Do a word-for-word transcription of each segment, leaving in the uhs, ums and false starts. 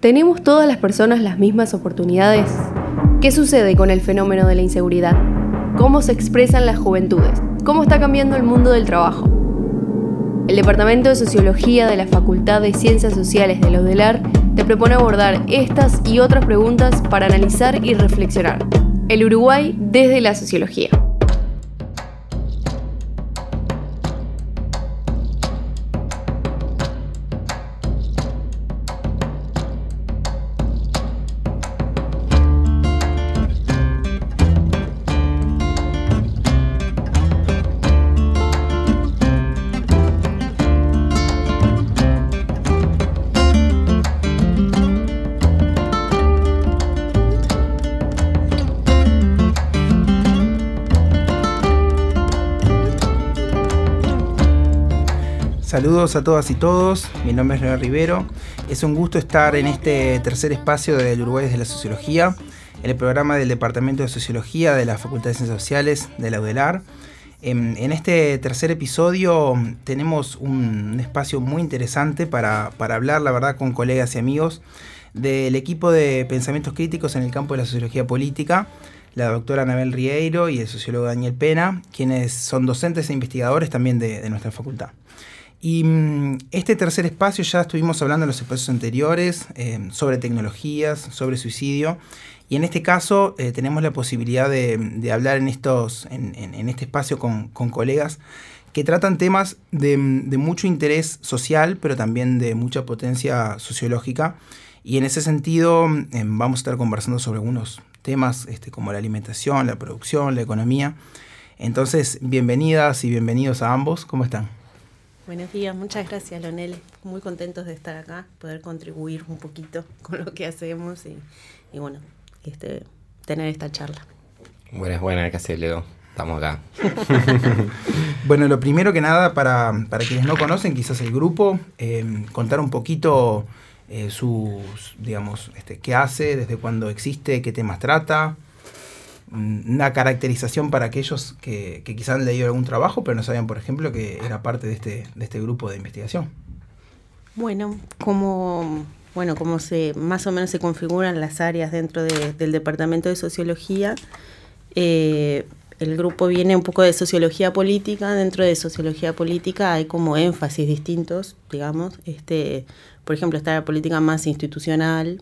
¿Tenemos todas las personas las mismas oportunidades? ¿Qué sucede con el fenómeno de la inseguridad? ¿Cómo se expresan las juventudes? ¿Cómo está cambiando el mundo del trabajo? El Departamento de Sociología de la Facultad de Ciencias Sociales de la UDELAR te propone abordar estas y otras preguntas para analizar y reflexionar. El Uruguay desde la sociología. Saludos a todas y todos, mi nombre es Leonel Rivero. Es un gusto estar en este tercer espacio del Uruguay desde la Sociología, en el programa del Departamento de Sociología de la Facultad de Ciencias Sociales de la UDELAR. En, en este tercer episodio tenemos un espacio muy interesante para, para hablar, la verdad, con colegas y amigos del equipo de pensamientos críticos en el campo de la sociología política, la doctora Anabel Rieiro y el sociólogo Daniel Pena, quienes son docentes e investigadores también de, de nuestra facultad. Y este tercer espacio ya estuvimos hablando en los espacios anteriores eh, sobre tecnologías, sobre suicidio, y en este caso eh, tenemos la posibilidad de, de hablar en, estos, en, en, en este espacio con, con colegas que tratan temas de, de mucho interés social, pero también de mucha potencia sociológica, y en ese sentido eh, vamos a estar conversando sobre algunos temas este, como la alimentación, la producción, la economía. Entonces, bienvenidas y bienvenidos a ambos. ¿Cómo están? Buenos días, muchas gracias, Leonel. Muy contentos de estar acá, poder contribuir un poquito con lo que hacemos y, y bueno, este, tener esta charla. Buenas, buenas, ¿qué haces, Leo? Estamos acá. Bueno, lo primero que nada, para, para quienes no conocen quizás el grupo, eh, contar un poquito eh, sus, digamos, este, qué hace, desde cuándo existe, qué temas trata. Una caracterización para aquellos que, que quizás han leído algún trabajo, pero no sabían, por ejemplo, que era parte de este, de este grupo de investigación. Bueno, como, bueno, como se, más o menos se configuran las áreas dentro de, del Departamento de Sociología, eh, el grupo viene un poco de sociología política. Dentro de sociología política hay como énfasis distintos, digamos. Este, por ejemplo, está la política más institucional.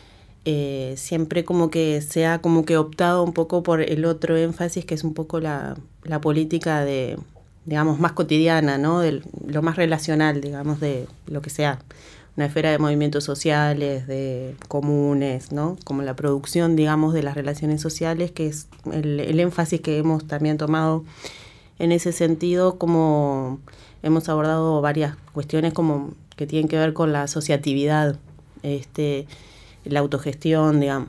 Eh, siempre como que se ha como que optado un poco por el otro énfasis, que es un poco la, la política de, digamos, más cotidiana, ¿no? De lo más relacional, digamos, de lo que sea una esfera de movimientos sociales, de comunes, ¿no? Como la producción, digamos, de las relaciones sociales, que es el, el énfasis que hemos también tomado en ese sentido, como hemos abordado varias cuestiones como que tienen que ver con la asociatividad, este... la autogestión, digamos.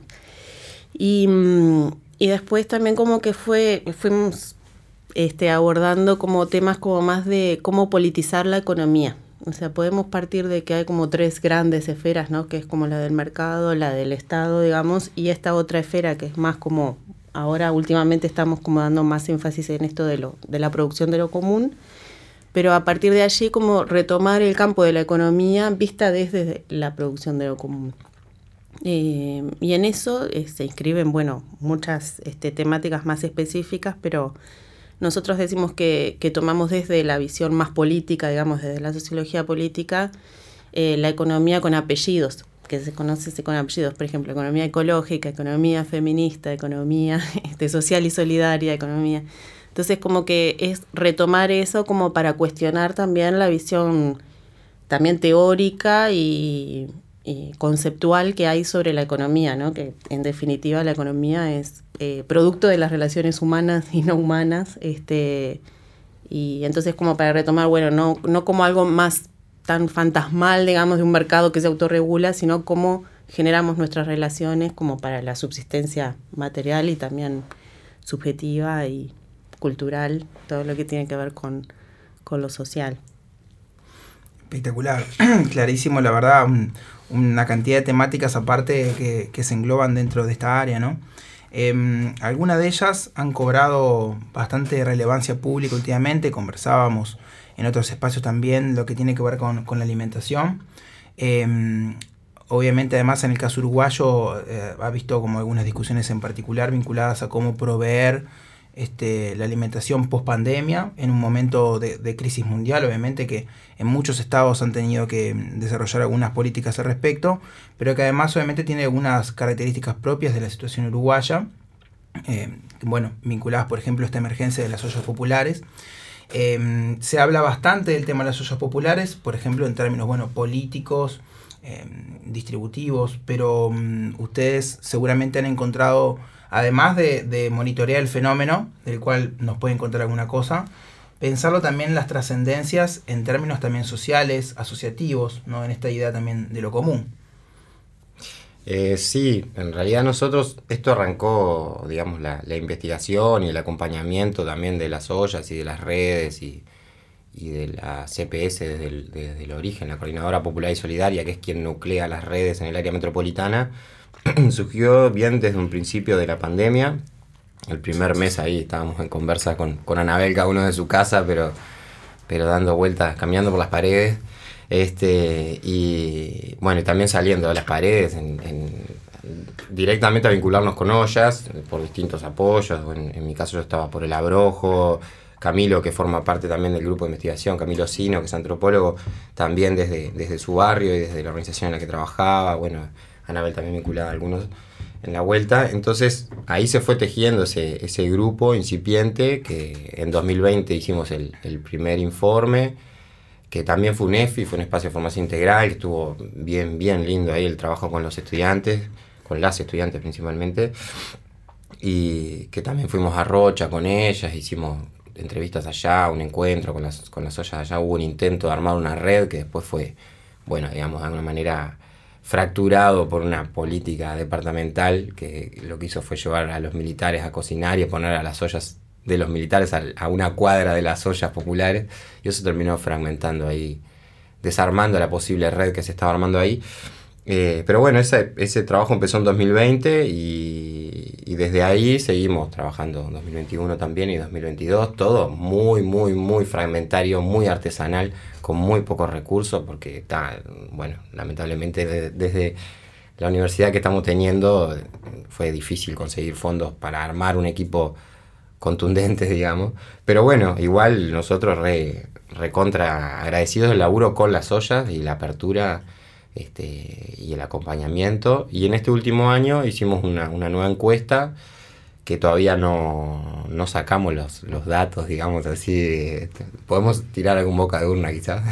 Y, y después también como que fue fuimos este, abordando como temas como más de cómo politizar la economía. O sea, podemos partir de que hay como tres grandes esferas, ¿no? Que es como la del mercado, la del Estado, digamos, y esta otra esfera que es más como, ahora últimamente estamos como dando más énfasis en esto de, lo, de la producción de lo común, pero a partir de allí como retomar el campo de la economía vista desde la producción de lo común. Eh, y en eso eh, se inscriben, bueno, muchas este, temáticas más específicas, pero nosotros decimos que, que tomamos desde la visión más política, digamos, desde la sociología política, eh, la economía con apellidos, que se conoce con apellidos, por ejemplo, economía ecológica, economía feminista, economía este, social y solidaria, economía. Entonces, como que es retomar eso como para cuestionar también la visión también teórica y... y conceptual que hay sobre la economía, ¿no? Que en definitiva la economía es eh, producto de las relaciones humanas y no humanas, este, y entonces como para retomar, bueno, no, no como algo más tan fantasmal, digamos, de un mercado que se autorregula, sino cómo generamos nuestras relaciones como para la subsistencia material y también subjetiva y cultural, todo lo que tiene que ver con, con lo social. Espectacular, clarísimo, la verdad, un, una cantidad de temáticas aparte que, que se engloban dentro de esta área, ¿no? Eh, algunas de ellas han cobrado bastante relevancia pública últimamente, conversábamos en otros espacios también lo que tiene que ver con, con la alimentación. Eh, obviamente además en el caso uruguayo eh, ha visto como algunas discusiones en particular vinculadas a cómo proveer este, la alimentación post pandemia en un momento de, de crisis mundial, obviamente que en muchos estados han tenido que desarrollar algunas políticas al respecto, pero que además obviamente tiene algunas características propias de la situación uruguaya, eh, bueno, vinculadas por ejemplo a esta emergencia de las ollas populares. Eh, se habla bastante del tema de las ollas populares, por ejemplo en términos bueno, políticos, eh, distributivos, pero um, ustedes seguramente han encontrado, además de, de monitorear el fenómeno, del cual nos pueden contar alguna cosa, pensarlo también en las trascendencias en términos también sociales, asociativos, ¿no? En esta idea también de lo común. Eh, sí, en realidad nosotros, esto arrancó, digamos, la, la investigación y el acompañamiento también de las ollas y de las redes y, y de la C P S desde el, desde el origen, la Coordinadora Popular y Solidaria, que es quien nuclea las redes en el área metropolitana, surgió bien desde un principio de la pandemia. El primer mes ahí estábamos en conversa con, con Anabel, cada uno de su casa, pero, pero dando vueltas, caminando por las paredes. Este, y bueno, y también saliendo de las paredes en, en, directamente a vincularnos con ollas por distintos apoyos. En, en mi caso yo estaba por el Abrojo, Camilo, que forma parte también del grupo de investigación, Camilo Sino, que es antropólogo, también desde, desde su barrio y desde la organización en la que trabajaba. Bueno, Anabel también vinculada a algunos en la vuelta. Entonces ahí se fue tejiendo ese, ese grupo incipiente, que en dos mil veinte hicimos el, el primer informe, que también fue un E F I, fue un espacio de formación integral, que estuvo bien, bien lindo ahí el trabajo con los estudiantes, con las estudiantes principalmente, y que también fuimos a Rocha con ellas, hicimos entrevistas allá, un encuentro con las, con las ollas allá, hubo un intento de armar una red que después fue, bueno, digamos, de alguna manera fracturado por una política departamental que lo que hizo fue llevar a los militares a cocinar y a poner a las ollas de los militares a, a una cuadra de las ollas populares, y eso terminó fragmentando ahí, desarmando la posible red que se estaba armando ahí. Eh, pero bueno, ese, ese trabajo empezó en dos mil veinte y, y desde ahí seguimos trabajando en dos mil veintiuno también y dos mil veintidós, todo muy, muy, muy fragmentario, muy artesanal, con muy pocos recursos, porque está, bueno, lamentablemente de, desde la universidad que estamos teniendo fue difícil conseguir fondos para armar un equipo contundente, digamos, pero bueno, igual nosotros re, recontra agradecidos del laburo con las ollas y la apertura este, y el acompañamiento. Y en este último año hicimos una, una nueva encuesta que todavía no, no sacamos los, los datos, digamos así. Podemos tirar algún boca de urna quizás.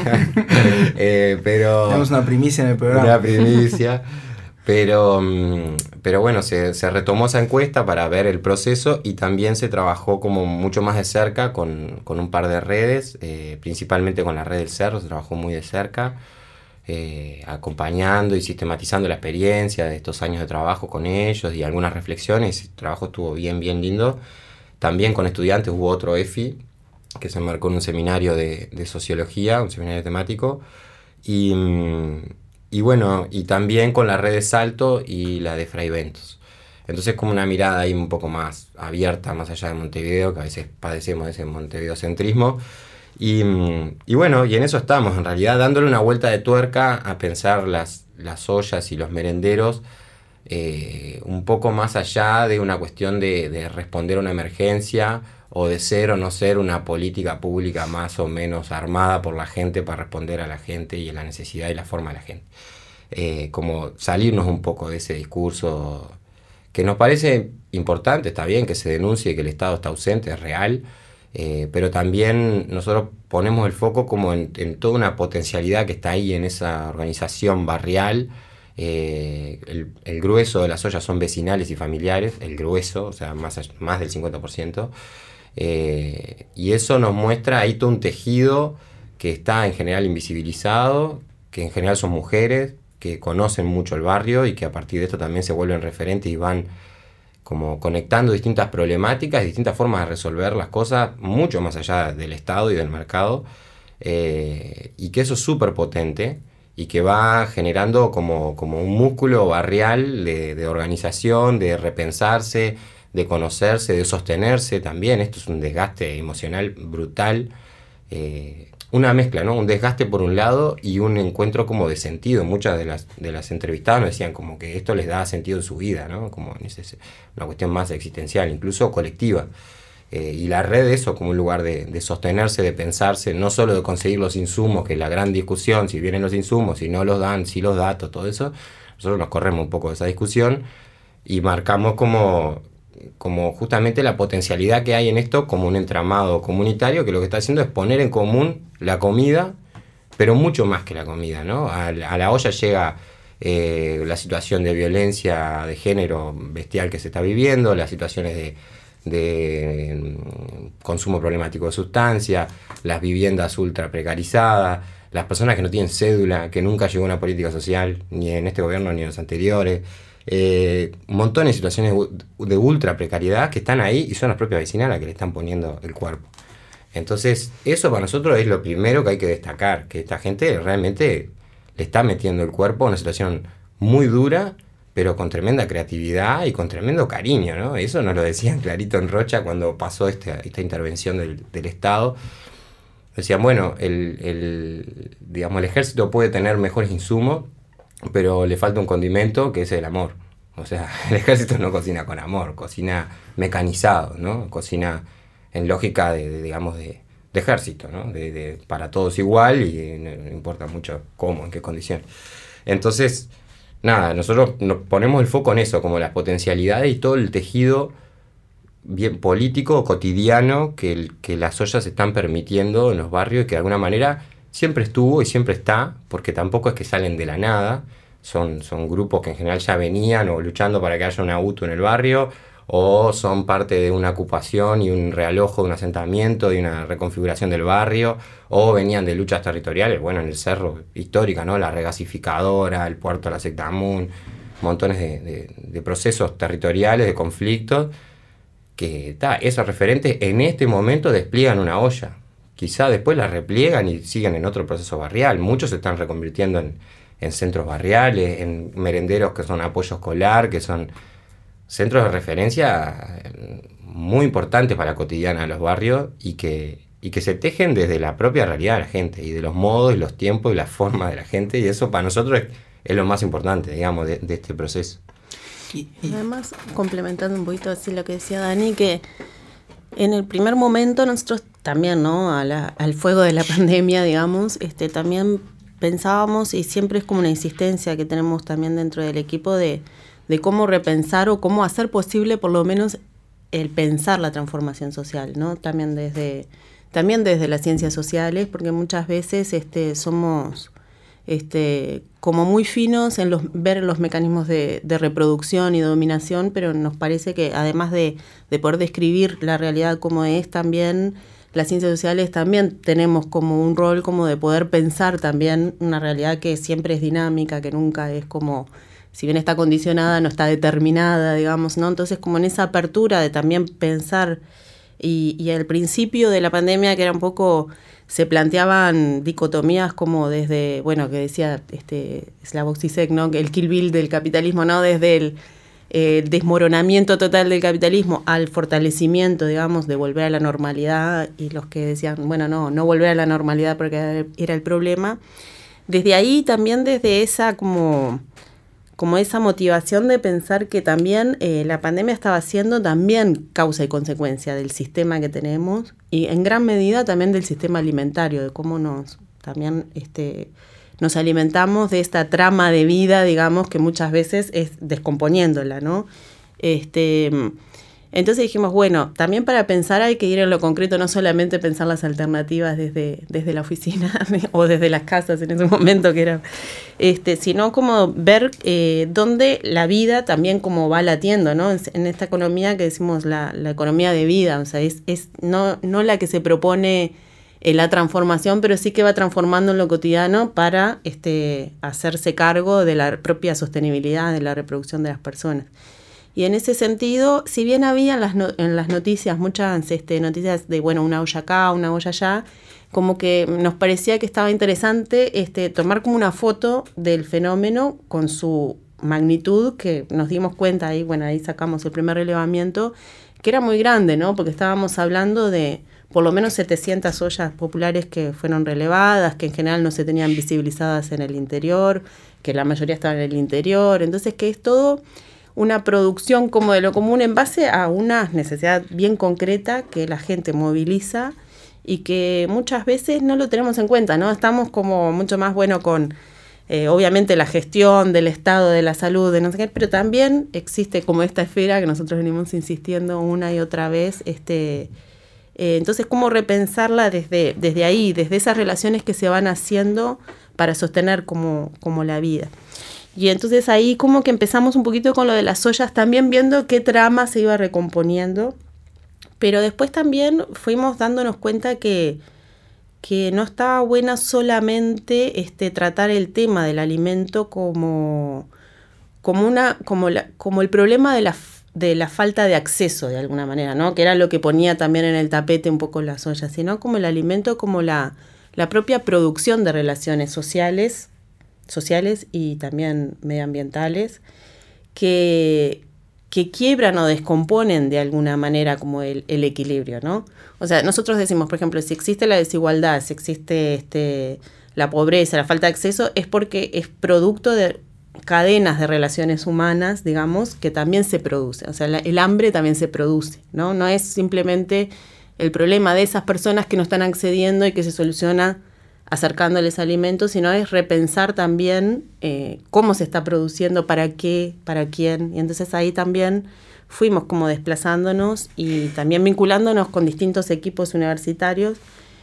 eh, pero tenemos una primicia en el programa. Una primicia. Pero, pero bueno, se, se retomó esa encuesta para ver el proceso y también se trabajó como mucho más de cerca con, con un par de redes, eh, principalmente con la red del Cerro, se trabajó muy de cerca, eh, acompañando y sistematizando la experiencia de estos años de trabajo con ellos y algunas reflexiones. El trabajo estuvo bien, bien lindo. También con estudiantes hubo otro E F I que se enmarcó en un seminario de, de sociología, un seminario temático, y... Y bueno, y también con la red de Salto y la de Fraiventos. Entonces como una mirada ahí un poco más abierta, más allá de Montevideo, que a veces padecemos de ese montevideocentrismo. Y, y bueno, y en eso estamos, en realidad, dándole una vuelta de tuerca a pensar las, las ollas y los merenderos, eh, un poco más allá de una cuestión de, de responder a una emergencia, o de ser o no ser una política pública más o menos armada por la gente para responder a la gente y a la necesidad y la forma de la gente. Eh, como salirnos un poco de ese discurso que nos parece importante, está bien que se denuncie que el Estado está ausente, es real, eh, pero también nosotros ponemos el foco como en, en toda una potencialidad que está ahí en esa organización barrial. Eh, el, el grueso de las ollas son vecinales y familiares, el grueso, o sea, más, más del cincuenta por ciento. Eh, y eso nos muestra ahí todo un tejido que está en general invisibilizado, que en general son mujeres, que conocen mucho el barrio y que a partir de esto también se vuelven referentes y van como conectando distintas problemáticas, distintas formas de resolver las cosas, mucho más allá del Estado y del mercado, eh, y que eso es súper potente y que va generando como, como un músculo barrial de, de organización, de repensarse, de conocerse, de sostenerse también. Esto es un desgaste emocional brutal. Eh, una mezcla, ¿no? Un desgaste por un lado y un encuentro como de sentido. Muchas de las, de las entrevistadas nos decían como que esto les da sentido en su vida, ¿no? Como una cuestión más existencial, incluso colectiva. Eh, y la red, eso como un lugar de, de sostenerse, de pensarse, no solo de conseguir los insumos, que es la gran discusión, si vienen los insumos, si no los dan, si los datos, todo eso. Nosotros nos corremos un poco de esa discusión y marcamos como, como justamente la potencialidad que hay en esto como un entramado comunitario que lo que está haciendo es poner en común la comida, pero mucho más que la comida, ¿no? A, a la olla llega eh, la situación de violencia de género bestial que se está viviendo, las situaciones de de consumo problemático de sustancias, las viviendas ultra precarizadas, las personas que no tienen cédula, que nunca llegó una política social, ni en este gobierno ni en los anteriores, eh, un montón de situaciones de ultra precariedad que están ahí y son las propias vecinas las que le están poniendo el cuerpo. Entonces, eso para nosotros es lo primero que hay que destacar, que esta gente realmente le está metiendo el cuerpo a una situación muy dura, pero con tremenda creatividad y con tremendo cariño, ¿no? Eso nos lo decían clarito en Rocha cuando pasó esta, esta intervención del, del Estado. Decían, bueno, el, el, digamos, el ejército puede tener mejores insumos, pero le falta un condimento que es el amor. O sea, el ejército no cocina con amor, cocina mecanizado, ¿no? Cocina en lógica de, de digamos, de, de ejército, ¿no? De, de, para todos igual y no, no importa mucho cómo, en qué condiciones. Entonces, nada, nosotros nos ponemos el foco en eso, como las potencialidades y todo el tejido bien político, cotidiano, que, el, que las ollas están permitiendo en los barrios y que de alguna manera siempre estuvo y siempre está, porque tampoco es que salen de la nada, son, son grupos que en general ya venían o luchando para que haya una U T U en el barrio, o son parte de una ocupación y un realojo de un asentamiento, de una reconfiguración del barrio, o venían de luchas territoriales, bueno, en el cerro histórica, ¿no? La regasificadora, el puerto de la Sectamun, montones de, de, de procesos territoriales, de conflictos, que ta, esos referentes en este momento despliegan una olla. Quizá después la repliegan y siguen en otro proceso barrial. Muchos se están reconvirtiendo en, en centros barriales, en merenderos que son apoyo escolar, que son centros de referencia muy importantes para la cotidiana de los barrios y que, y que se tejen desde la propia realidad de la gente y de los modos y los tiempos y las formas de la gente, y eso para nosotros es, es lo más importante, digamos, de, de este proceso. Y, y además, complementando un poquito así lo que decía Dani, que en el primer momento nosotros también, ¿no? A la, al fuego de la pandemia, digamos, este, también pensábamos, y siempre es como una insistencia que tenemos también dentro del equipo de de cómo repensar o cómo hacer posible por lo menos el pensar la transformación social, ¿no? También desde, también desde las ciencias sociales, porque muchas veces este, somos este, como muy finos en los, ver los mecanismos de, de reproducción y dominación, pero nos parece que además de, de poder describir la realidad como es, también las ciencias sociales también tenemos como un rol como de poder pensar también una realidad que siempre es dinámica, que nunca es como, si bien está condicionada, no está determinada, digamos, ¿no? Entonces, como en esa apertura de también pensar, y, y al principio de la pandemia, que era un poco, se planteaban dicotomías como desde, bueno, que decía este Slavoj Žižek, ¿no? El Kill Bill del capitalismo, ¿no? Desde el eh, desmoronamiento total del capitalismo al fortalecimiento, digamos, de volver a la normalidad, y los que decían, bueno, no, no volver a la normalidad porque era el problema. Desde ahí también, desde esa como... como esa motivación de pensar que también eh, la pandemia estaba siendo también causa y consecuencia del sistema que tenemos, y en gran medida también del sistema alimentario, de cómo nos también este, nos alimentamos de esta trama de vida, digamos, que muchas veces es descomponiéndola, ¿no? Este, entonces dijimos, bueno, también para pensar hay que ir en lo concreto, no solamente pensar las alternativas desde, desde la oficina o desde las casas en ese momento que era, este, sino como ver eh, dónde la vida también como va latiendo, ¿no? En, en esta economía que decimos la, la economía de vida, o sea, es, es no, no la que se propone eh, la transformación, pero sí que va transformando en lo cotidiano para este, hacerse cargo de la propia sostenibilidad de la reproducción de las personas. Y en ese sentido, si bien había en las, no, en las noticias muchas este, noticias de, bueno, una olla acá, una olla allá, como que nos parecía que estaba interesante este, tomar como una foto del fenómeno con su magnitud, que nos dimos cuenta ahí, bueno, ahí sacamos el primer relevamiento, que era muy grande, ¿no? Porque estábamos hablando de por lo menos setecientas ollas populares que fueron relevadas, que en general no se tenían visibilizadas en el interior, que la mayoría estaban en el interior. Entonces, que es todo una producción como de lo común en base a una necesidad bien concreta que la gente moviliza y que muchas veces no lo tenemos en cuenta, ¿no? Estamos como mucho más, bueno, con eh, obviamente la gestión del estado de la salud, de no sé qué, pero también existe como esta esfera que nosotros venimos insistiendo una y otra vez, este... Eh, entonces, ¿cómo repensarla desde, desde ahí, desde esas relaciones que se van haciendo para sostener como, como la vida? Y entonces ahí como que empezamos un poquito con lo de las ollas, también viendo qué trama se iba recomponiendo, pero después también fuimos dándonos cuenta que, que no estaba buena solamente este, tratar el tema del alimento como, como, una, como, la, como el problema de la de la falta de acceso, de alguna manera, ¿no? Que era lo que ponía también en el tapete un poco las ollas, sino como el alimento, como la, la propia producción de relaciones sociales, sociales y también medioambientales, que, que quiebran o descomponen de alguna manera como el, el equilibrio, ¿no? O sea, nosotros decimos, por ejemplo, si existe la desigualdad, si existe este, la pobreza, la falta de acceso, es porque es producto de cadenas de relaciones humanas, digamos, que también se producen. O sea, la, el hambre también se produce, ¿no? No es simplemente el problema de esas personas que no están accediendo y que se soluciona acercándoles alimentos, sino es repensar también eh, cómo se está produciendo, para qué, para quién. Y entonces ahí también fuimos como desplazándonos y también vinculándonos con distintos equipos universitarios,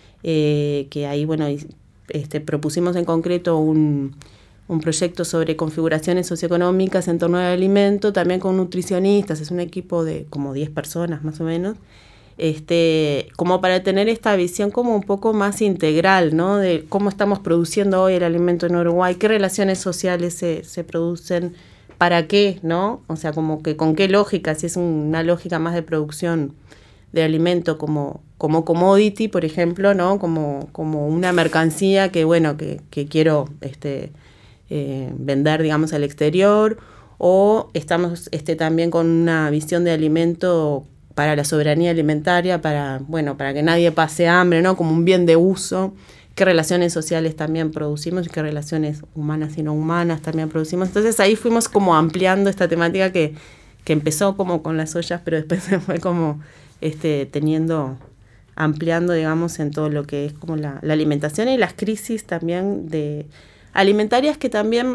eh, que ahí, bueno, este, propusimos en concreto un... un proyecto sobre configuraciones socioeconómicas en torno al alimento, también con nutricionistas, es un equipo de como diez personas más o menos, este, como para tener esta visión como un poco más integral, ¿no? De cómo estamos produciendo hoy el alimento en Uruguay, qué relaciones sociales se, se producen, para qué, ¿no? O sea, como que con qué lógica, si es una lógica más de producción de alimento como, como commodity, por ejemplo, ¿no? Como, como una mercancía que, bueno, que, que quiero... este Eh, vender, digamos, al exterior, o estamos este, también con una visión de alimento para la soberanía alimentaria, para, bueno, para que nadie pase hambre, ¿no? Como un bien de uso, qué relaciones sociales también producimos, qué relaciones humanas y no humanas también producimos. Entonces ahí fuimos como ampliando esta temática que, que empezó como con las ollas, pero después se fue como este, teniendo, ampliando, digamos, en todo lo que es como la, la alimentación y las crisis también de alimentarias, que también,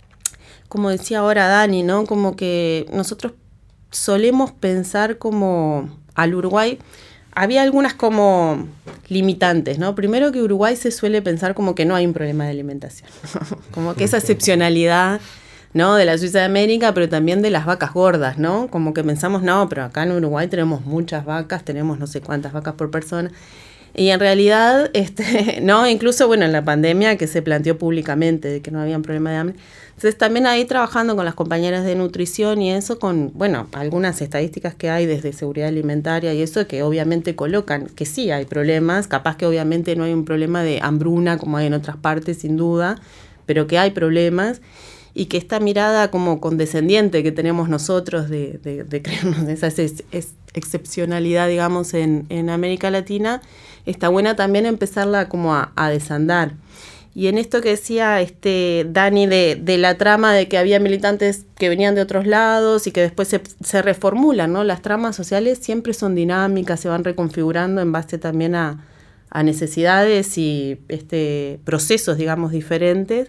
como decía ahora Dani, ¿no? Como que nosotros solemos pensar como al Uruguay, había algunas como limitantes, ¿no? Primero, que Uruguay se suele pensar como que no hay un problema de alimentación, como que esa excepcionalidad, ¿no? De la Suiza de América, pero también de las vacas gordas, ¿no? Como que pensamos, no, pero acá en Uruguay tenemos muchas vacas, tenemos no sé cuántas vacas por persona. Y en realidad, este, no, incluso, bueno, en la pandemia que se planteó públicamente de que no había un problema de hambre. Entonces, también ahí trabajando con las compañeras de nutrición y eso, con, bueno, algunas estadísticas que hay desde seguridad alimentaria y eso, que obviamente colocan que sí hay problemas, capaz que obviamente no hay un problema de hambruna como hay en otras partes, sin duda, pero que hay problemas, y que esta mirada como condescendiente que tenemos nosotros de, de, de creernos esa es, es excepcionalidad, digamos, en, en América Latina, está buena también empezarla como a, a desandar. Y en esto que decía este Dani de, de la trama de que había militantes que venían de otros lados y que después se, se reformulan, ¿no? Las tramas sociales siempre son dinámicas, se van reconfigurando en base también a, a necesidades y este, procesos, digamos, diferentes.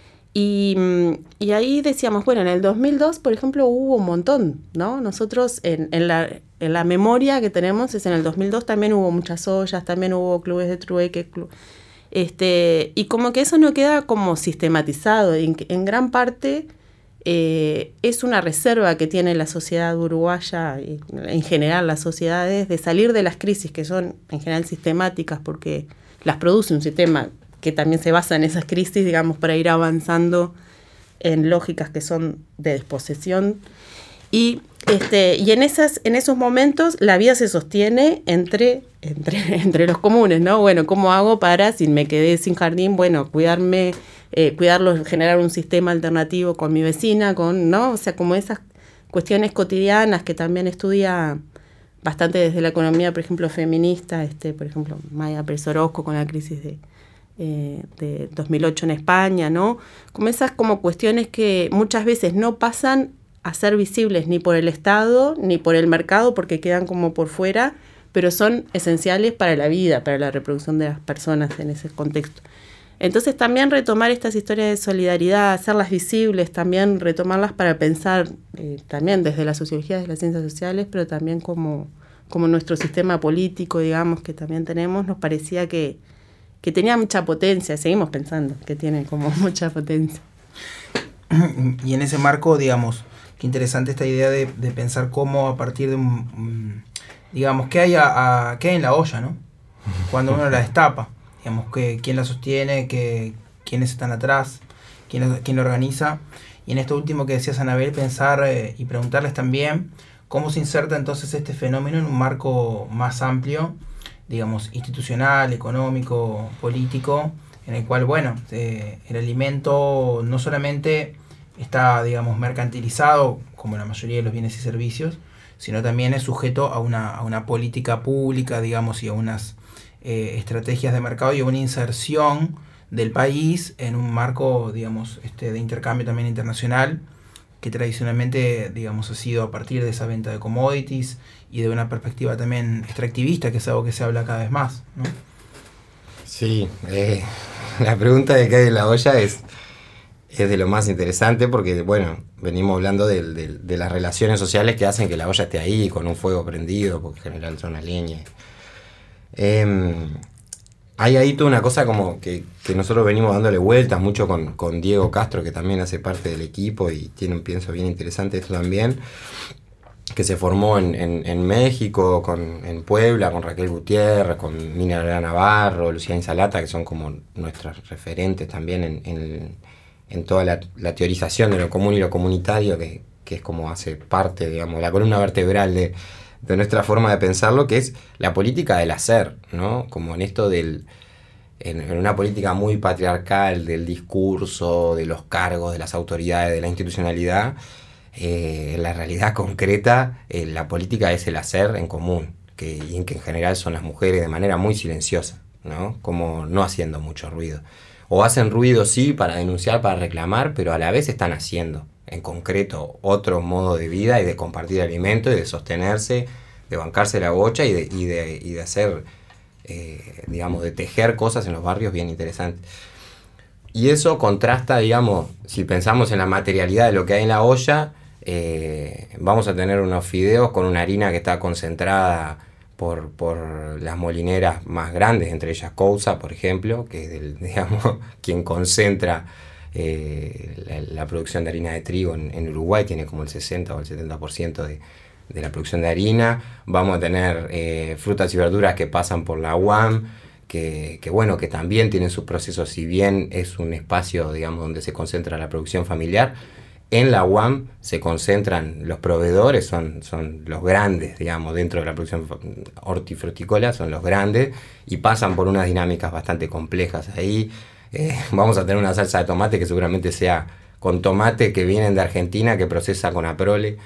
Y, y ahí decíamos, bueno, en el dos mil dos, por ejemplo, hubo un montón, ¿no? Nosotros en, en, la, en la memoria que tenemos, es en el dos mil dos también hubo muchas ollas, también hubo clubes de trueque, club, este, y como que eso no queda como sistematizado, en, en gran parte eh, es una reserva que tiene la sociedad uruguaya, y en general las sociedades, de salir de las crisis que son en general sistemáticas, porque las produce un sistema que también se basa en esas crisis, digamos, para ir avanzando en lógicas que son de desposesión. Y, este, y en, esas, en esos momentos la vida se sostiene entre, entre, entre los comunes, ¿no? Bueno, ¿cómo hago para, si me quedé sin jardín, bueno, cuidarme, eh, cuidarlo, generar un sistema alternativo con mi vecina, con, ¿no? O sea, como esas cuestiones cotidianas que también estudia bastante desde la economía, por ejemplo, feminista, este, por ejemplo, Maya Pérez Orozco con la crisis de, eh, de dos mil ocho en España, ¿no? Como esas como cuestiones que muchas veces no pasan a ser visibles ni por el Estado ni por el mercado porque quedan como por fuera, pero son esenciales para la vida, para la reproducción de las personas en ese contexto. Entonces también retomar estas historias de solidaridad, hacerlas visibles, también retomarlas para pensar eh, también desde la sociología, desde las ciencias sociales, pero también como, como nuestro sistema político, digamos, que también tenemos, nos parecía que, que tenía mucha potencia, seguimos pensando que tiene como mucha potencia. Y en ese marco, digamos, qué interesante esta idea de, de pensar cómo a partir de un, digamos, qué hay, a, a, qué hay en la olla, ¿no? Cuando uno la destapa. Digamos, que, quién la sostiene, que, quiénes están atrás, quién, quién lo organiza. Y en esto último que decías, Anabel, pensar eh, y preguntarles también cómo se inserta entonces este fenómeno en un marco más amplio, digamos, institucional, económico, político, en el cual, bueno, eh, el alimento no solamente está, digamos, mercantilizado, como la mayoría de los bienes y servicios, sino también es sujeto a una, a una política pública, digamos, y a unas Eh, estrategias de mercado y una inserción del país en un marco, digamos, este, de intercambio también internacional, que tradicionalmente, digamos, ha sido a partir de esa venta de commodities y de una perspectiva también extractivista, que es algo que se habla cada vez más, ¿no? Sí, eh, la pregunta de qué hay en la olla es, es de lo más interesante porque, bueno, venimos hablando de, de, de las relaciones sociales que hacen que la olla esté ahí con un fuego prendido, porque en general son las leñas. Eh, hay ahí toda una cosa como que, que nosotros venimos dándole vueltas mucho con, con Diego Castro, que también hace parte del equipo y tiene un pienso bien interesante esto también, que se formó en, en, en México, con, en Puebla, con Raquel Gutiérrez, con Mina Navarro, Lucía Insalata, que son como nuestras referentes también en, en, en toda la, la teorización de lo común y lo comunitario, que, que es como hace parte, digamos, la columna vertebral de de nuestra forma de pensarlo, que es la política del hacer, ¿no? Como en esto del, en, en una política muy patriarcal del discurso, de los cargos, de las autoridades, de la institucionalidad, eh, en la realidad concreta, eh, la política es el hacer en común, que, y en que en general son las mujeres de manera muy silenciosa, ¿no? Como no haciendo mucho ruido. O hacen ruido, sí, para denunciar, para reclamar, pero a la vez están haciendo en concreto otro modo de vida y de compartir alimento y de sostenerse, de bancarse la bocha y de, y de, y de hacer, eh, digamos, de tejer cosas en los barrios bien interesantes. Y eso contrasta, digamos, si pensamos en la materialidad de lo que hay en la olla, eh, vamos a tener unos fideos con una harina que está concentrada por, por las molineras más grandes, entre ellas Cousa, por ejemplo, que es, el, digamos, quien concentra Eh, la, la producción de harina de trigo en, en Uruguay, tiene como el sesenta o el setenta por ciento de, de la producción de harina. Vamos a tener eh, frutas y verduras que pasan por la U A M, que, que bueno, que también tienen sus procesos, si bien es un espacio, digamos, donde se concentra la producción familiar. En la U A M se concentran los proveedores, son, son los grandes, digamos, dentro de la producción hortifrutícola, son los grandes, y pasan por unas dinámicas bastante complejas ahí. Eh, vamos a tener una salsa de tomate que seguramente sea con tomate que vienen de Argentina, que procesa con Aprole,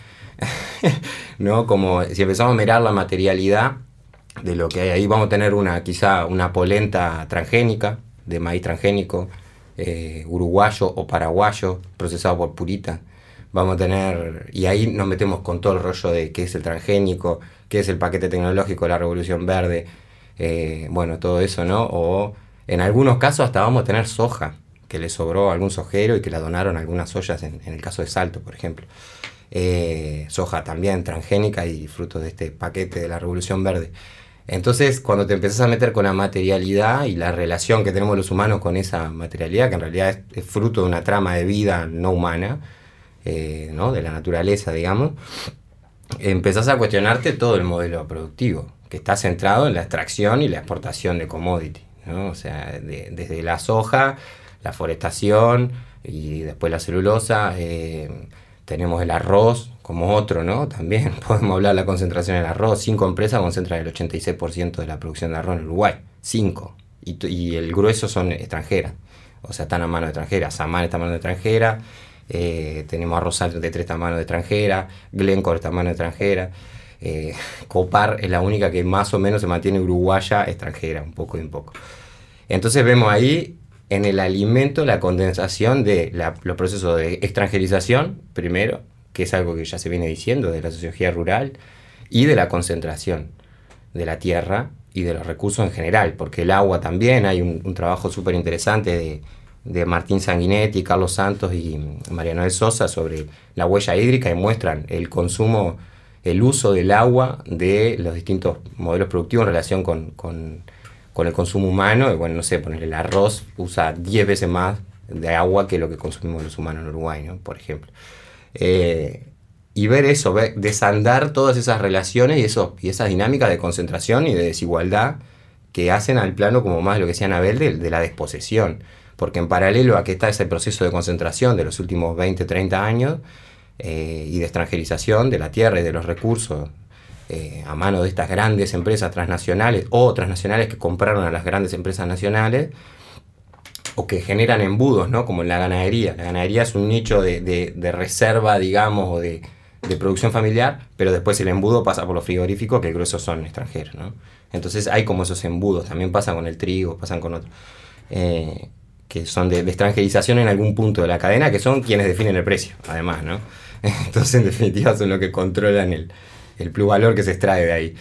¿no? Como si empezamos a mirar la materialidad de lo que hay ahí, vamos a tener una quizá una polenta transgénica, de maíz transgénico, eh, uruguayo o paraguayo, procesado por Purita. Vamos a tener, y ahí nos metemos con todo el rollo de qué es el transgénico, qué es el paquete tecnológico de la Revolución Verde, eh, bueno, todo eso, ¿no? O en algunos casos hasta vamos a tener soja, que le sobró a algún sojero y que la donaron algunas ollas, en, en el caso de Salto, por ejemplo. Eh, soja también transgénica y fruto de este paquete de la Revolución Verde. Entonces, cuando te empezás a meter con la materialidad y la relación que tenemos los humanos con esa materialidad, que en realidad es, es fruto de una trama de vida no humana, eh, ¿no? De la naturaleza, digamos, empezás a cuestionarte todo el modelo productivo, que está centrado en la extracción y la exportación de commodity, ¿no? O sea, de, desde la soja, la forestación y después la celulosa, eh, tenemos el arroz como otro, ¿no? También podemos hablar de la concentración del arroz. Cinco empresas concentran el ochenta y seis por ciento de la producción de arroz en Uruguay. Cinco. Y, y el grueso son extranjeras. O sea, están a mano extranjera. Samán está a mano extranjera. eh, tenemos a Rosario de tres manos de extranjera, Glencore esta mano extranjera, eh, Copar es la única que más o menos se mantiene uruguaya extranjera, un poco y un poco. Entonces vemos ahí en el alimento la condensación de la, los procesos de extranjerización, primero, que es algo que ya se viene diciendo de la sociología rural, y de la concentración de la tierra y de los recursos en general, porque el agua también, hay un, un trabajo súper interesante de, de Martín Sanguinetti, Carlos Santos y Mariano de Sosa sobre la huella hídrica, y muestran el consumo, el uso del agua de los distintos modelos productivos en relación con, con, con el consumo humano. Y bueno, no sé, ponerle el arroz usa diez veces más de agua que lo que consumimos los humanos en Uruguay, ¿no? Por ejemplo. Eh, y ver eso, ver, desandar todas esas relaciones y, eso, y esas dinámicas de concentración y de desigualdad que hacen al plano, como más lo que decía Anabel, de, de la desposesión. Porque en paralelo a que está ese proceso de concentración de los últimos veinte, treinta años eh, y de extranjerización de la tierra y de los recursos eh, a mano de estas grandes empresas transnacionales o transnacionales que compraron a las grandes empresas nacionales, o que generan embudos, ¿no? Como en la ganadería. La ganadería es un nicho de, de, de reserva, digamos, o de, de producción familiar, pero después el embudo pasa por los frigoríficos, que el grueso son extranjeros, ¿no? Entonces hay como esos embudos, también pasan con el trigo, pasan con otros, eh, que son de, de extranjerización en algún punto de la cadena, que son quienes definen el precio, además, ¿no? Entonces, en definitiva, son los que controlan el, el plusvalor que se extrae de ahí.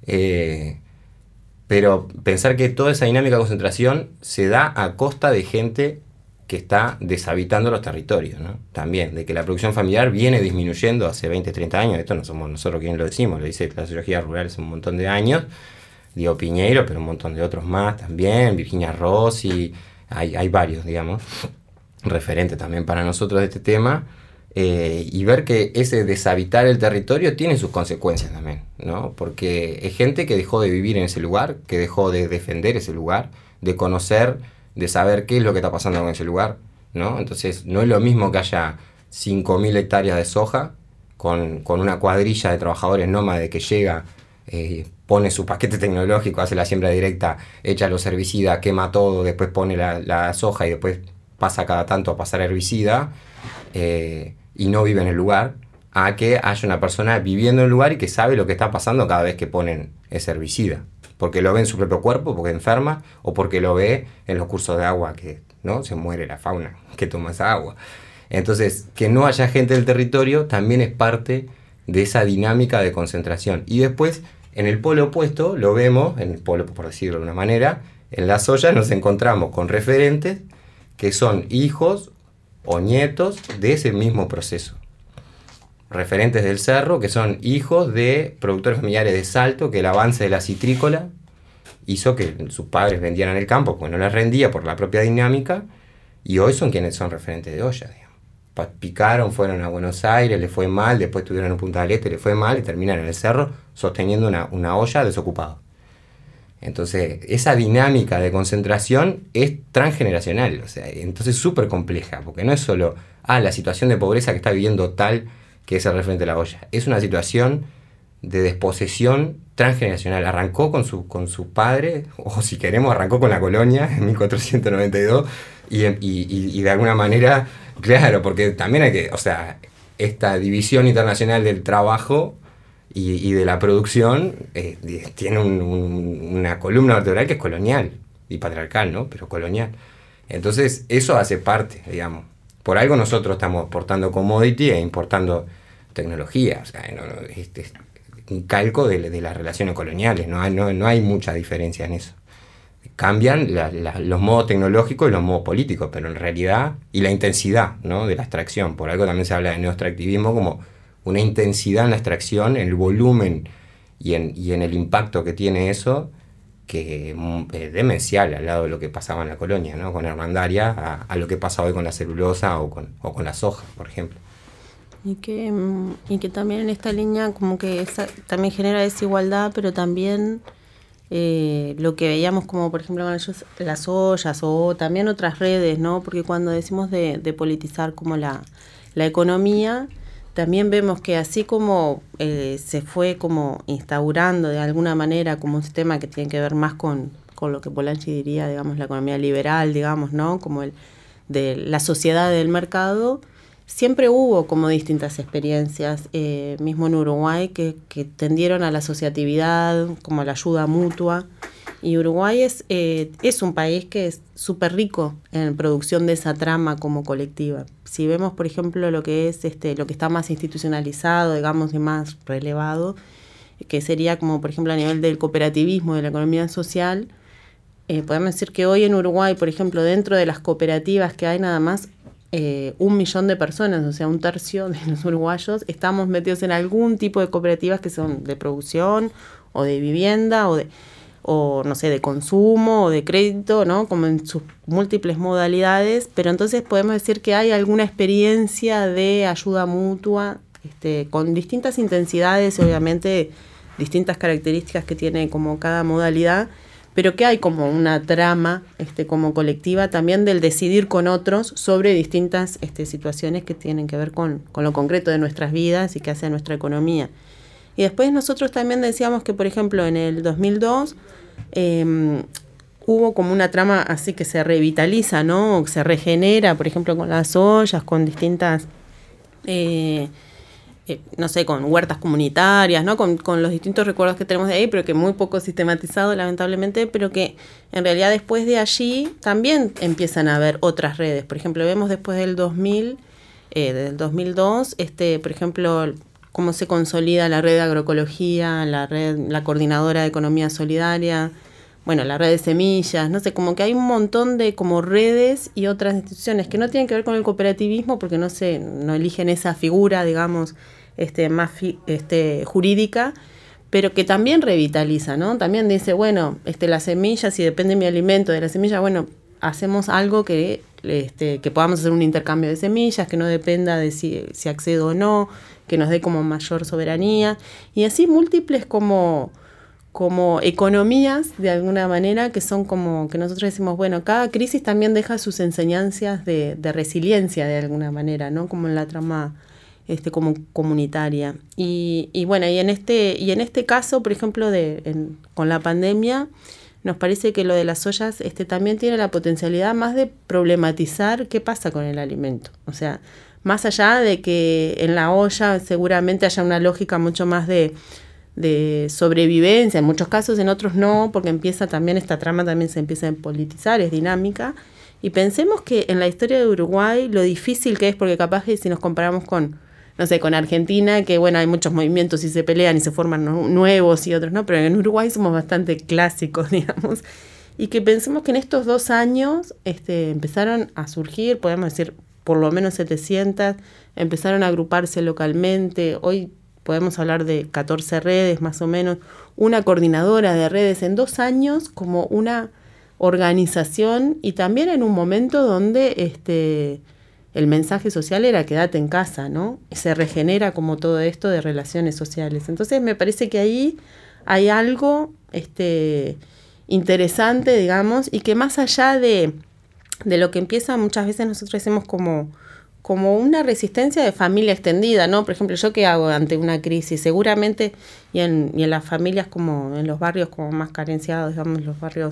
Eh, Pero pensar que toda esa dinámica de concentración se da a costa de gente que está deshabitando los territorios, ¿no? También, de que la producción familiar viene disminuyendo hace veinte, treinta años. Esto no somos nosotros quienes lo decimos, lo dice la sociología rural hace un montón de años. Diego Piñeiro, pero un montón de otros más también. Virginia Rossi, hay, hay varios, digamos, referentes también para nosotros de este tema. Eh, y ver que ese deshabitar el territorio tiene sus consecuencias también, ¿no? Porque es gente que dejó de vivir en ese lugar, que dejó de defender ese lugar, de conocer, de saber qué es lo que está pasando con ese lugar, ¿no? Entonces no es lo mismo que haya cinco mil hectáreas de soja con, con una cuadrilla de trabajadores nómades que llega, eh, pone su paquete tecnológico, hace la siembra directa, echa los herbicidas, quema todo, después pone la, la soja y después pasa cada tanto a pasar herbicida, eh, y no vive en el lugar, a que haya una persona viviendo en el lugar y que sabe lo que está pasando cada vez que ponen ese herbicida, porque lo ve en su propio cuerpo, porque enferma, o porque lo ve en los cursos de agua, que no se muere la fauna que toma esa agua. Entonces, que no haya gente del territorio también es parte de esa dinámica de concentración. Y después, en el polo opuesto, lo vemos, en el polo, por decirlo de una manera, en la soya nos encontramos con referentes que son hijos o nietos de ese mismo proceso. Referentes del cerro, que son hijos de productores familiares de Salto, que el avance de la citrícola hizo que sus padres vendieran el campo, porque no les rendía por la propia dinámica, y hoy son quienes son referentes de olla, digamos. Picaron, fueron a Buenos Aires, les fue mal, después estuvieron en Punta del Este, les fue mal, y terminan en el cerro sosteniendo una, una olla desocupado. Entonces, esa dinámica de concentración es transgeneracional, o sea, entonces súper compleja, porque no es solo, ah, la situación de pobreza que está viviendo tal que es el referente de la olla, es una situación de desposesión transgeneracional. Arrancó con su, con su padre, o si queremos, arrancó con la colonia en mil cuatrocientos noventa y dos, y, y, y, y de alguna manera, claro, porque también hay que, o sea, esta división internacional del trabajo Y, y de la producción eh, tiene un, un, una columna vertebral que es colonial y patriarcal, ¿no? Pero colonial. Entonces eso hace parte, digamos. Por algo nosotros estamos exportando commodity e importando tecnología. O sea, no, no, este es un calco de, de las relaciones coloniales. No hay, no, no hay mucha diferencia en eso. Cambian la, la, los modos tecnológicos y los modos políticos, pero en realidad, y la intensidad, ¿no? De la extracción. Por algo también se habla de neoextractivismo como una intensidad en la extracción, en el volumen y en, y en el impacto que tiene eso, que es demencial al lado de lo que pasaba en la colonia, ¿no? Con Hermandaria, a, a lo que pasa hoy con la celulosa o con, o con la soja, por ejemplo. Y que, y que también en esta línea como que esa, también genera desigualdad, pero también eh, lo que veíamos como por ejemplo las ollas o también otras redes, ¿no? Porque cuando decimos de, de politizar como la, la economía, también vemos que así como eh, se fue como instaurando de alguna manera como un sistema que tiene que ver más con, con lo que Polanyi diría, digamos, la economía liberal, digamos, ¿no? Como el de la sociedad del mercado, siempre hubo como distintas experiencias, eh, mismo en Uruguay, que, que tendieron a la asociatividad, como a la ayuda mutua. Y Uruguay es, eh, es un país que es súper rico en producción de esa trama como colectiva. Si vemos, por ejemplo, lo que es este, lo que está más institucionalizado, digamos, y más relevado, que sería como, por ejemplo, a nivel del cooperativismo, de la economía social, eh, podemos decir que hoy en Uruguay, por ejemplo, dentro de las cooperativas que hay nada más, eh, un millón de personas, o sea, un tercio de los uruguayos, estamos metidos en algún tipo de cooperativas que son de producción o de vivienda o de... o no sé, de consumo o de crédito, ¿no? Como en sus múltiples modalidades, pero entonces podemos decir que hay alguna experiencia de ayuda mutua, este, con distintas intensidades, obviamente distintas características que tiene como cada modalidad, pero que hay como una trama este, como colectiva también del decidir con otros sobre distintas este, situaciones que tienen que ver con, con lo concreto de nuestras vidas y que hace a nuestra economía. Y después nosotros también decíamos que, por ejemplo, en el dos mil dos eh, hubo como una trama así que se revitaliza, ¿no? Se regenera, por ejemplo, con las ollas, con distintas, eh, eh, no sé, con huertas comunitarias, ¿no? Con, con los distintos recuerdos que tenemos de ahí, pero que muy poco sistematizado, lamentablemente, pero que en realidad después de allí también empiezan a haber otras redes. Por ejemplo, vemos después del dos mil, eh, del dos mil dos, este, por ejemplo... cómo se consolida la red de agroecología, la red, la coordinadora de economía solidaria, bueno, la red de semillas, no sé, como que hay un montón de como redes y otras instituciones que no tienen que ver con el cooperativismo porque no se, no eligen esa figura, digamos, este, más fi, este, jurídica, pero que también revitaliza, ¿no? También dice, bueno, este, las semillas, si depende mi alimento de la semilla, bueno, hacemos algo que, este, que podamos hacer un intercambio de semillas, que no dependa de si, si accedo o no, que nos dé como mayor soberanía, y así múltiples como, como economías, de alguna manera, que son como, que nosotros decimos, bueno, cada crisis también deja sus enseñanzas de, de resiliencia, de alguna manera, ¿no? Como en la trama este, como comunitaria. Y, y bueno, y en este, y en este caso, por ejemplo, de, en, con la pandemia, nos parece que lo de las ollas este, también tiene la potencialidad más de problematizar qué pasa con el alimento. O sea, más allá de que en la olla seguramente haya una lógica mucho más de, de sobrevivencia, en muchos casos, en otros no, porque empieza también, esta trama también se empieza a politizar, es dinámica. Y pensemos que en la historia de Uruguay lo difícil que es, porque capaz que si nos comparamos con, no sé, con Argentina, que bueno, hay muchos movimientos y se pelean y se forman no, nuevos y otros no, pero en Uruguay somos bastante clásicos, digamos. Y que pensemos que en estos dos años este, empezaron a surgir, podemos decir, por lo menos setecientas, empezaron a agruparse localmente. Hoy podemos hablar de catorce redes más o menos, una coordinadora de redes en dos años como una organización y también en un momento donde este, el mensaje social era quédate en casa, ¿no? Se regenera como todo esto de relaciones sociales. Entonces me parece que ahí hay algo este, interesante, digamos, y que más allá de... de lo que empieza muchas veces nosotros hacemos como, como una resistencia de familia extendida, ¿no? Por ejemplo, ¿yo qué hago ante una crisis? Seguramente, y en, y en las familias como en los barrios como más carenciados, digamos, los barrios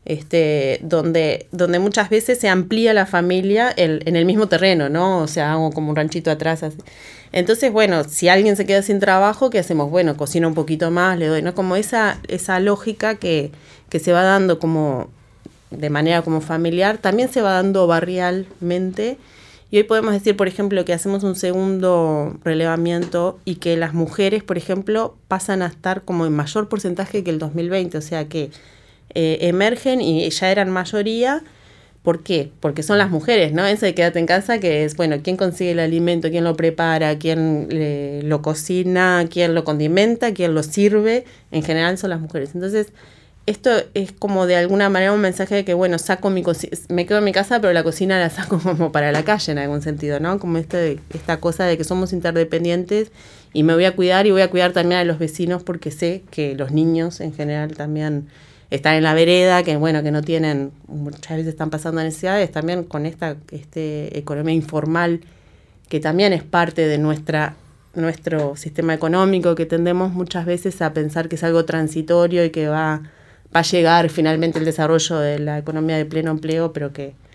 este, donde, donde muchas veces se amplía la familia el, en el mismo terreno, ¿no? O sea, hago como un ranchito atrás, así. Entonces, bueno, si alguien se queda sin trabajo, ¿qué hacemos? Bueno, cocino un poquito más, le doy, ¿no? Como esa, esa lógica que, que se va dando como... de manera como familiar, también se va dando barrialmente. Y hoy podemos decir, por ejemplo, que hacemos un segundo relevamiento y que las mujeres, por ejemplo, pasan a estar como en mayor porcentaje que el dos mil veinte, o sea que eh, emergen y ya eran mayoría. ¿Por qué? Porque son las mujeres, ¿no? Eso de quédate en casa, que es, bueno, ¿quién consigue el alimento? ¿Quién lo prepara? ¿Quién eh, lo cocina? ¿Quién lo condimenta? ¿Quién lo sirve? En general son las mujeres. Entonces, esto es como de alguna manera un mensaje de que, bueno, saco mi co- me quedo en mi casa, pero la cocina la saco como para la calle en algún sentido, ¿no? Como este, esta cosa de que somos interdependientes y me voy a cuidar y voy a cuidar también a los vecinos porque sé que los niños en general también están en la vereda, que bueno, que no tienen, muchas veces están pasando necesidades, también con esta este, economía informal que también es parte de nuestra nuestro sistema económico, que tendemos muchas veces a pensar que es algo transitorio y que va... va a llegar finalmente el desarrollo de la economía de pleno empleo, pero que,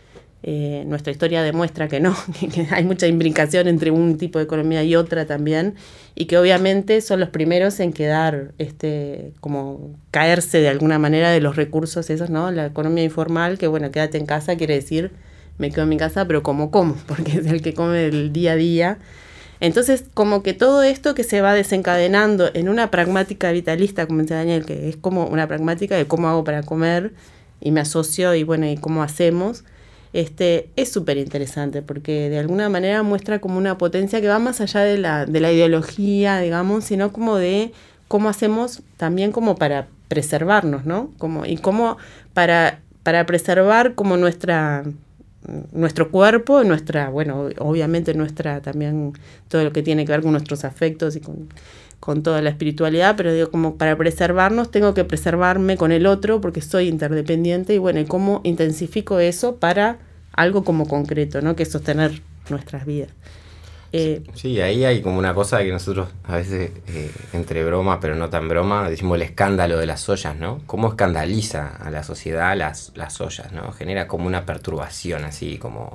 Eh, nuestra historia demuestra que no, que hay mucha imbricación entre un tipo de economía y otra también, y que obviamente son los primeros en quedar, este, como caerse de alguna manera de los recursos esos, ¿no? La economía informal, que bueno, quédate en casa, quiere decir, me quedo en mi casa, pero como como, porque es el que come el día a día. Entonces, como que todo esto que se va desencadenando en una pragmática vitalista, como dice Daniel, que es como una pragmática de cómo hago para comer, y me asocio, y bueno, y cómo hacemos, Este, es súper interesante porque de alguna manera muestra como una potencia que va más allá de la, de la ideología, digamos, sino como de cómo hacemos también como para preservarnos, ¿no? Como, y cómo para, para preservar como nuestra, nuestro cuerpo, nuestra, bueno, obviamente nuestra también todo lo que tiene que ver con nuestros afectos y con, con toda la espiritualidad, pero digo, como para preservarnos tengo que preservarme con el otro porque soy interdependiente y bueno, y cómo intensifico eso para algo como concreto, ¿no? Que es sostener nuestras vidas. Eh, sí, sí, ahí hay como una cosa que nosotros a veces, eh, entre broma, pero no tan broma, decimos el escándalo de las ollas, ¿no? Cómo escandaliza a la sociedad las, las ollas, ¿no? Genera como una perturbación así, como...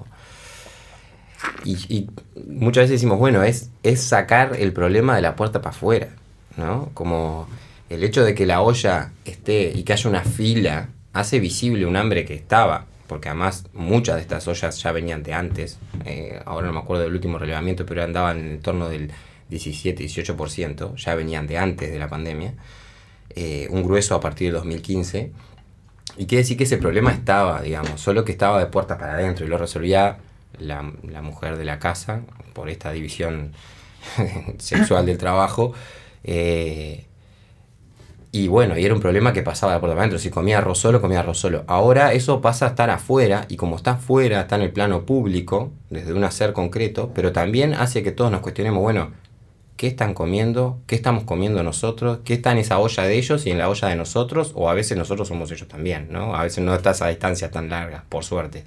Y, y muchas veces decimos, bueno, es, es sacar el problema de la puerta para afuera, ¿no? Como el hecho de que la olla esté y que haya una fila hace visible un hambre que estaba, porque además muchas de estas ollas ya venían de antes, eh, ahora no me acuerdo del último relevamiento, pero andaban en el torno del diecisiete, dieciocho por ciento, ya venían de antes de la pandemia, eh, un grueso a partir del dos mil quince, y quiere decir que ese problema estaba, digamos, solo que estaba de puerta para adentro y lo resolvía La, la mujer de la casa, por esta división sexual del trabajo, eh, y bueno, y era un problema que pasaba de por adentro, si comía arroz solo, comía arroz solo. Ahora eso pasa a estar afuera, y como está afuera, está en el plano público, desde un hacer concreto, pero también hace que todos nos cuestionemos, bueno, ¿qué están comiendo? ¿Qué estamos comiendo nosotros? ¿Qué está en esa olla de ellos y en la olla de nosotros? O a veces nosotros somos ellos también, ¿no? A veces no está esa distancia tan larga, por suerte.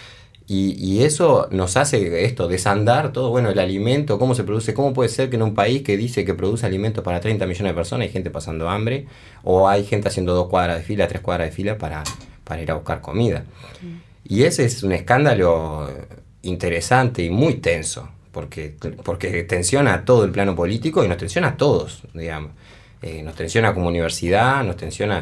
Y, y eso nos hace esto, desandar todo, bueno, el alimento, cómo se produce, cómo puede ser que en un país que dice que produce alimentos para treinta millones de personas hay gente pasando hambre, o hay gente haciendo dos cuadras de fila, tres cuadras de fila para, para ir a buscar comida. Sí. Y ese es un escándalo interesante y muy tenso, porque, porque tensiona a todo el plano político y nos tensiona a todos, digamos. Eh, nos tensiona como universidad, nos tensiona...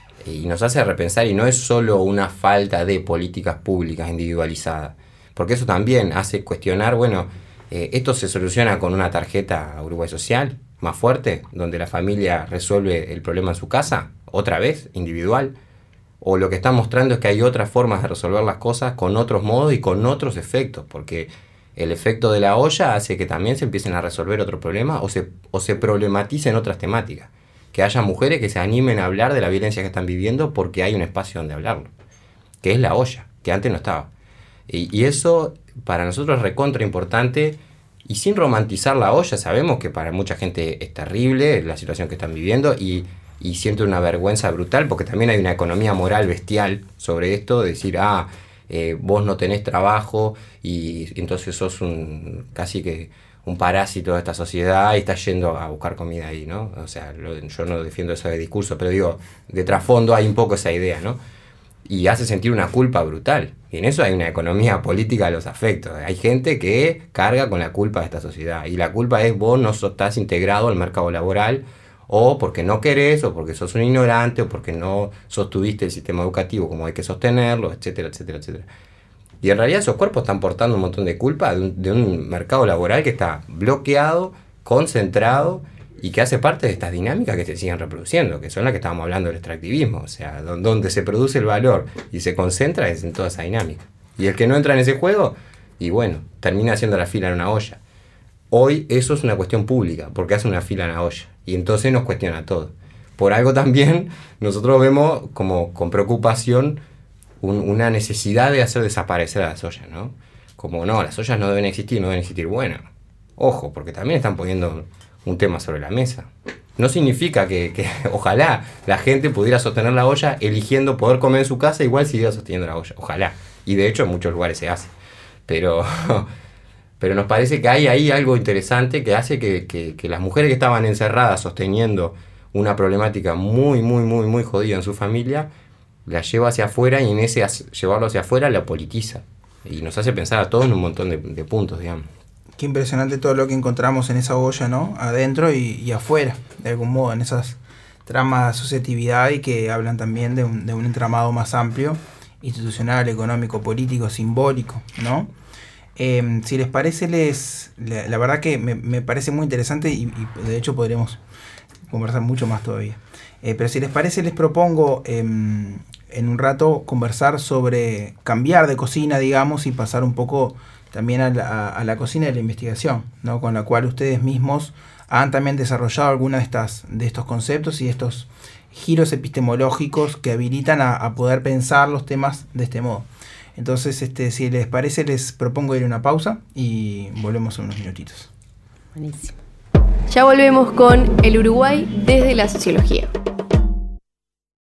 y nos hace repensar, y no es solo una falta de políticas públicas individualizadas, porque eso también hace cuestionar, bueno, eh, esto se soluciona con una tarjeta Uruguay Social más fuerte, donde la familia resuelve el problema en su casa, otra vez, individual, o lo que está mostrando es que hay otras formas de resolver las cosas con otros modos y con otros efectos, porque el efecto de la olla hace que también se empiecen a resolver otros problemas o se, o se problematicen otras temáticas. Que haya mujeres que se animen a hablar de la violencia que están viviendo porque hay un espacio donde hablarlo, que es la olla, que antes no estaba. Y, y eso para nosotros es recontra importante, y sin romantizar la olla, sabemos que para mucha gente es terrible la situación que están viviendo y, y siente una vergüenza brutal, porque también hay una economía moral bestial sobre esto, de decir, ah, eh, vos no tenés trabajo y, y entonces sos un casi que... un parásito de esta sociedad y está yendo a buscar comida ahí, ¿no? O sea, lo, yo no defiendo ese discurso, pero digo, de trasfondo hay un poco esa idea, ¿no? Y hace sentir una culpa brutal. Y en eso hay una economía política de los afectos. Hay gente que carga con la culpa de esta sociedad. Y la culpa es vos no estás integrado al mercado laboral, o porque no querés, o porque sos un ignorante, o porque no sostuviste el sistema educativo como hay que sostenerlo, etcétera, etcétera, etcétera. Y en realidad esos cuerpos están portando un montón de culpa de un, de un mercado laboral que está bloqueado, concentrado y que hace parte de estas dinámicas que se siguen reproduciendo, que son las que estábamos hablando del extractivismo. O sea, donde se produce el valor y se concentra es en toda esa dinámica. Y el que no entra en ese juego, y bueno, termina haciendo la fila en una olla. Hoy eso es una cuestión pública, porque hace una fila en la olla. Y entonces nos cuestiona todo. Por algo también nosotros vemos como con preocupación Un, una necesidad de hacer desaparecer a las ollas, ¿no? Como, no, las ollas no deben existir, no deben existir. Bueno, ojo, porque también están poniendo un tema sobre la mesa. No significa que, que ojalá la gente pudiera sostener la olla eligiendo poder comer en su casa, igual siguiera sosteniendo la olla. Ojalá. Y de hecho en muchos lugares se hace. Pero, pero nos parece que hay ahí algo interesante que hace que, que, que las mujeres que estaban encerradas sosteniendo una problemática muy, muy, muy, muy jodida en su familia, la lleva hacia afuera, y en ese llevarlo hacia afuera la politiza. y nos hace pensar a todos en un montón de, de puntos, digamos. Qué impresionante todo lo que encontramos en esa olla, ¿no? Adentro y, y afuera, de algún modo, en esas tramas de asociatividad y que hablan también de un, de un entramado más amplio, institucional, económico, político, simbólico, ¿no? Eh, si les parece, les la, la verdad que me, me parece muy interesante y, y de hecho podremos conversar mucho más todavía. Eh, pero si les parece, les propongo eh, en un rato conversar sobre cambiar de cocina, digamos, y pasar un poco también a la, a la cocina de la investigación, ¿no? Con la cual ustedes mismos han también desarrollado algunos de, estas, de estos conceptos y estos giros epistemológicos que habilitan a, a poder pensar los temas de este modo. Entonces, este, si les parece, les propongo ir a una pausa y volvemos en unos minutitos. Buenísimo. Ya volvemos con el Uruguay desde la sociología.